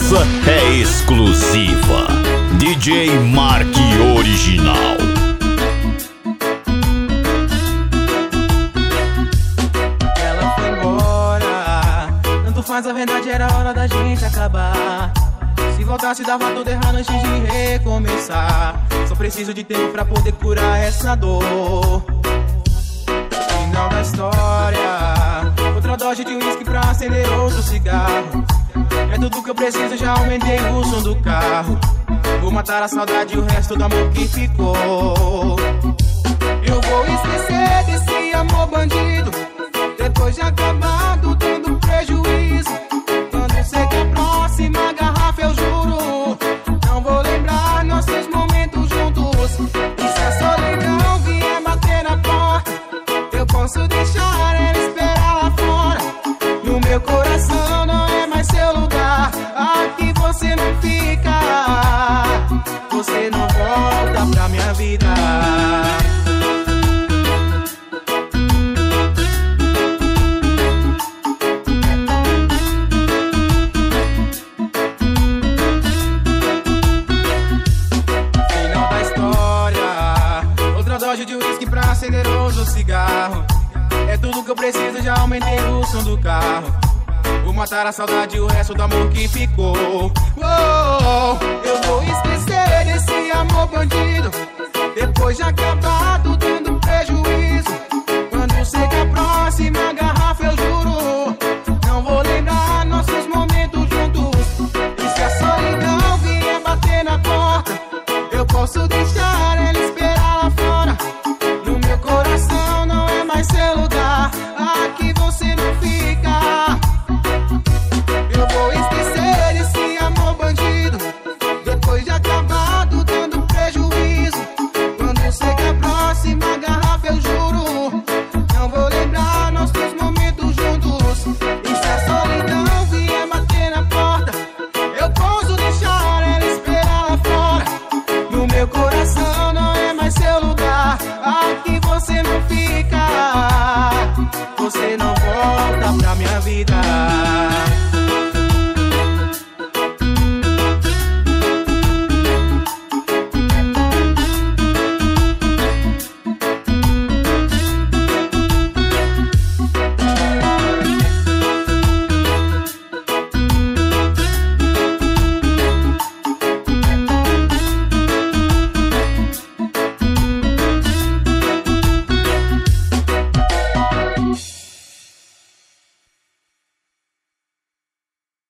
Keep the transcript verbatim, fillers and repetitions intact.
Essa é exclusiva. D J Mark Original. Ela foi embora, tanto faz, a verdade era hora da gente acabar. Se voltasse dava tudo errado antes de recomeçar. Só preciso de tempo pra poder curar essa dor. Final da história, outra dose de uísque pra acender outro cigarro. É tudo que eu preciso, já aumentei o som do carro. Vou matar a saudade e o resto do amor que ficou. Eu vou esquecer desse amor bandido, depois de acabado tendo prejuízo. Quando sei que a próxima garrafa eu juro, não vou lembrar nossos momentos juntos. E se a solidão vier bater na porta, eu posso deixar ela esperar lá fora. No meu coração não é mais seu lugar, aqui você não fica, você não volta pra minha vida. Final da história, outra dose de uísque pra acender outro cigarro. É tudo que eu preciso, já aumentei o som do carro. Vou matar a saudade e o resto do amor que ficou. Oh, eu vou esquecer desse amor bandido, depois de acabado tendo prejuízo. Quando eu sei que a próxima garrafa eu juro, não vou lembrar nossos momentos juntos. E se a solidão vier bater na porta, eu posso deixar ela esperar lá fora. No meu coração não é mais seu lugar, aqui você não fica. Eu vou esquecer desse amor bandido, depois de acabado dando prejuízo. Quando eu sei que a próxima garrafa eu juro, não vou lembrar nossos momentos juntos. E se a solidão vier bater na porta, eu posso deixar ela esperar lá fora. No meu coração não é mais seu lugar, aqui você não fica, você não volta pra minha vida.